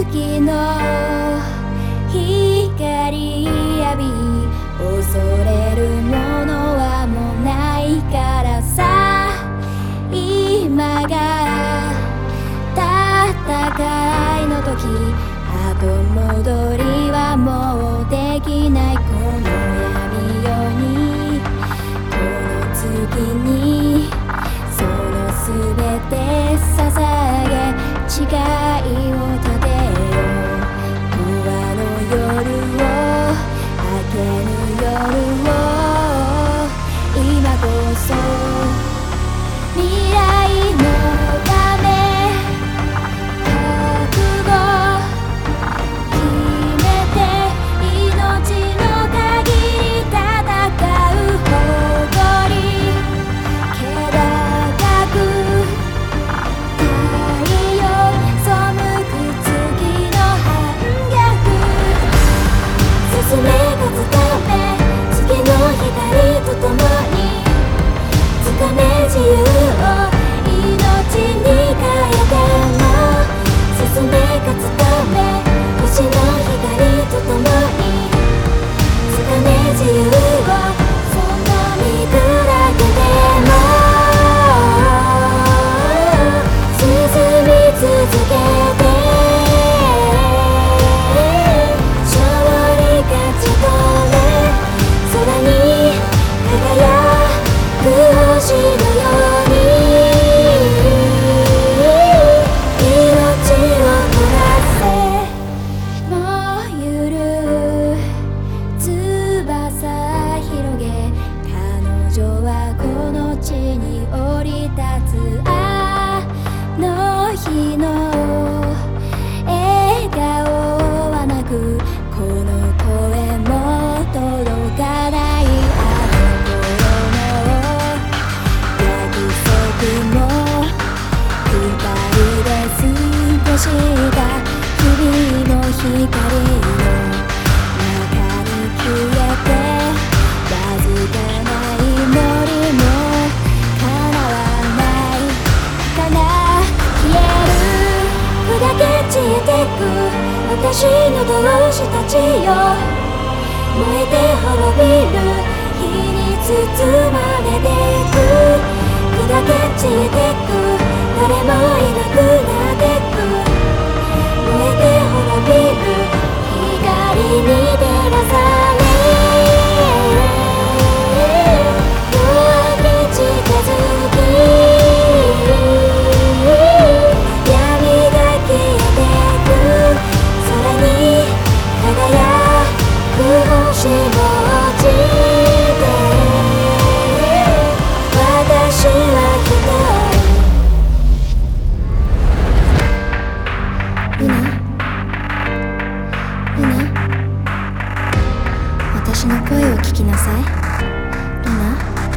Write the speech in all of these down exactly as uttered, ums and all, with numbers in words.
月の光浴び恐れるものはもうないからさ。今が戦いの時、後戻りはもうできない。この闇夜にこの月にそのすべて捧げ誓いを立てよう。不安の夜を明けぬ夜を今こそ未来のため覚悟決めて命の限り戦う誇り気高く太陽背く月の反逆進め勝つため月の光とともに掴め自由を命に変えても進め勝つため星の光とともに掴め自由をその身砕けても進み続けて勝利勝ち取れ空に輝く星のように命を焦らせもうゆる翼広げ彼女はこの地に降り立つ。あの日の笑顔はなくこの声も届かない。あの頃の約束も二人で過ごした日々の光の中に消えてわずかな祈りも叶わないかな。消える砕け散ってく私の同志たちよ。燃えて滅びる火に包まれてく砕け散ってく誰もいなくなってく燃えて滅びる光に照らされ夜明け近づき闇が消えてく空に輝く星も落ちて私は一人。ルナルナ私の声を聞きなさい。ルナ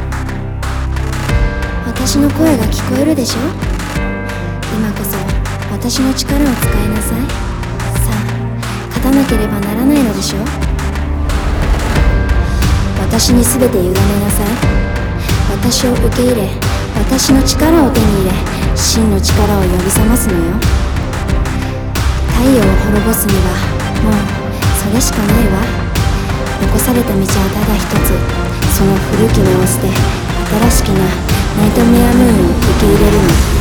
私の声が聞こえるでしょ。今こそ私の力を使いなさい。さあ勝たなければならないのでしょ。私に全て委ねなさい。私を受け入れ私の力を手に入れ真の力を呼び覚ますのよ。太陽を滅ぼすにはもうそれしかないわ。残された道はただ一つ。その古き目を捨て新しきなナイトメアムーンを受け入れるの。